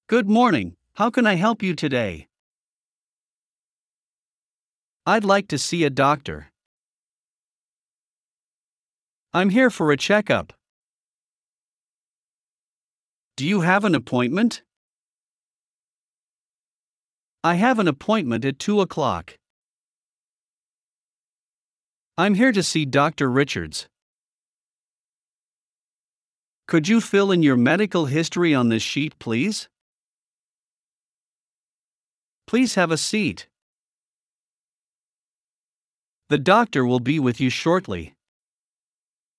Good morning. How can I help you today? I'd like to see a doctor. I'm here for a checkup. Do you have an appointment? I have an appointment at 2 o'clock. I'm here to see Dr. Richards. Could you fill in your medical history on this sheet, please? Please have a seat. The doctor will be with you shortly.